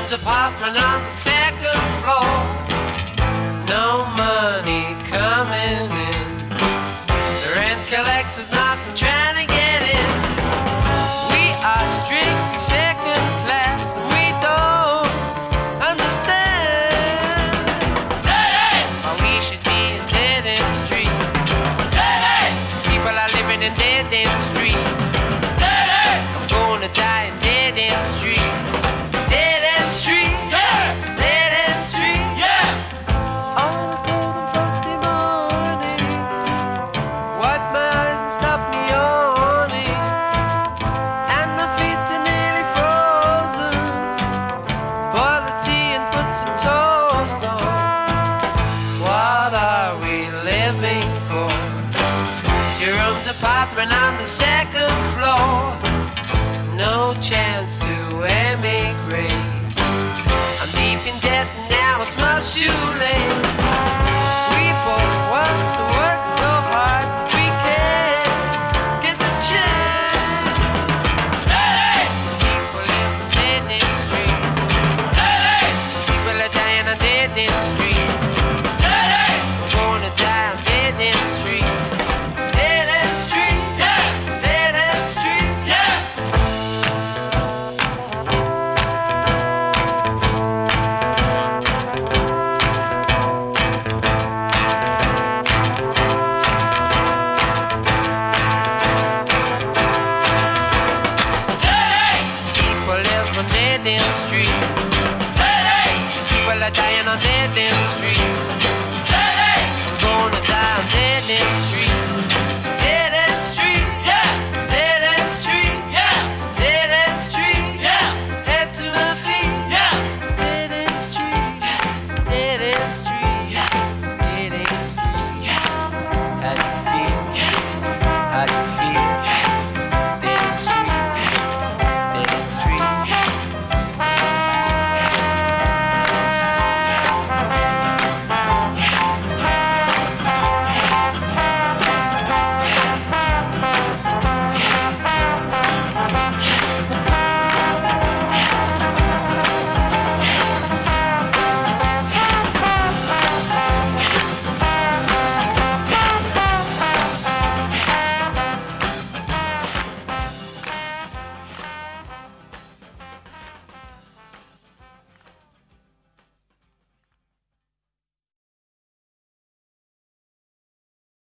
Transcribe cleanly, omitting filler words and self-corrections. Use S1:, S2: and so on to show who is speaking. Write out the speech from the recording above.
S1: apartment on the second floor. No money coming in. The rent collector's not trying to get in. We are strictly second class and we don't understand why we should be in dead-end street. People are living in dead-end street. I'm gonna die in dead-end street. Dead-end street, yeah. Dead-end street, yeah. On a cold and frosty morning, wipe my eyes and stop me yawning, and my feet are nearly frozen. Boil the tea and put some toast on. What are we living for? Jerome's apartment on the second floor. No chance to emigrate. I'm deep in debt and now it's much too late. We both want to work so hard, but we can't get the chance. People live on dead-end street. People are dying on dead-end street. We're gonna die on dead-end street. Dead-end street, yeah. Dead-end street, yeah. People live on dead-end street. People are dying on dead-end street.